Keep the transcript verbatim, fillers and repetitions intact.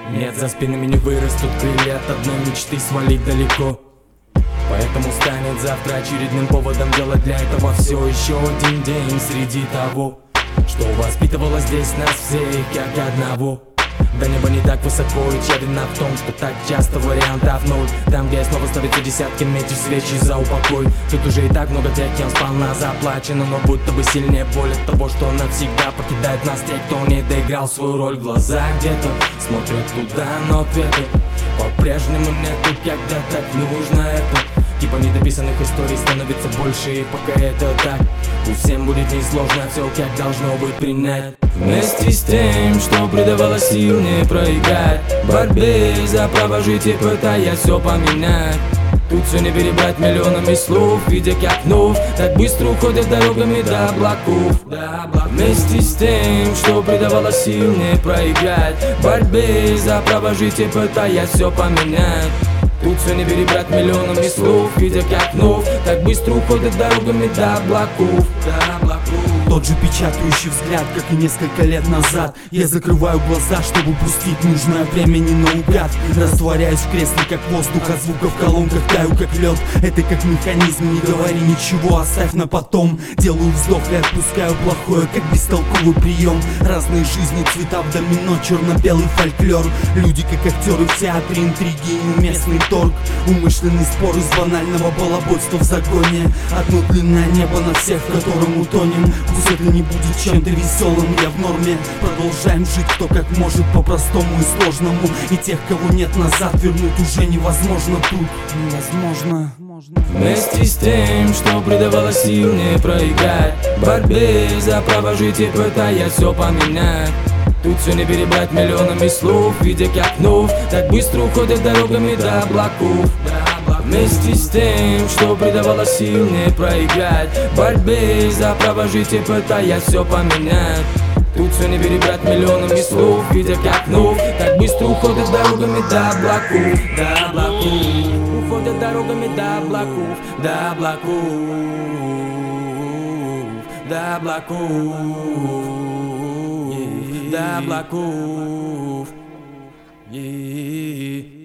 Нет, за спинами не вырастут крылья от одной мечты свалить далеко. Поэтому станет завтра очередным поводом делать для этого все еще один день среди того, что воспитывало здесь нас всех как одного. До неба не так высоко, и чья вина в том, что так часто вариантов ноль. Там, где снова ставятся десятки, метишь свечи за упокой. Тут уже и так много тех, кем сполна заплачено, но будто бы сильнее боль от того, что навсегда покидает нас те, кто не доиграл свою роль. Глаза где-то смотрят туда, но ответа по-прежнему нету, когда так нужно это. Типа недописанных историй становится больше, и пока это так, пусть всем будет несложно все как должно быть принять. Вместе с тем, что придавало сил не проиграть, в борьбе за право жить и пытаясь все поменять. Тут все не перебрать миллионами слов, видя как вновь так быстро уходят дорогами до облаков. Вместе с тем, что придавало сил не проиграть, в борьбе за право жить и пытаясь все поменять. Тут все не перебрать миллионами слов, видя как вновь так быстро уходят дорогами до облаков, до облаков. Тот же печатающий взгляд, как и несколько лет назад. Я закрываю глаза, чтобы пустить нужное время не наугад. Растворяюсь в кресле, как воздух, от звуков в колонках таю, как лед. Это как механизм, не говори ничего, оставь на потом. Делаю вздох и отпускаю плохое, как бестолковый прием. Разные жизни, цвета в домино, черно-белый фольклор. Люди как актеры в театре, интриги и неуместный торг. Умышленный спор из банального балабольства в загоне. Одно длинное небо на всех, в котором утонем. Пусть это не будет чем-то веселым, я в норме. Продолжаем жить кто как может, по-простому и сложному. И тех, кого нет, назад вернуть уже невозможно. Тут невозможно. Вместе с тем, что придавало сил не проиграть, в борьбе за право жить и пытаясь все поменять. Тут все не перебрать миллионами слов, видя как вновь так быстро уходят дорогами до облаков. Вместе с тем, что придавало сил не проиграть, в борьбе за право жить и пытаясь все поменять. Тут все не перебрать миллионами слов, видя как вновь так быстро уходят дорогами до облаков, до облаков. Уходят дорогами до облаков, до облаков, до облаков, до облаков.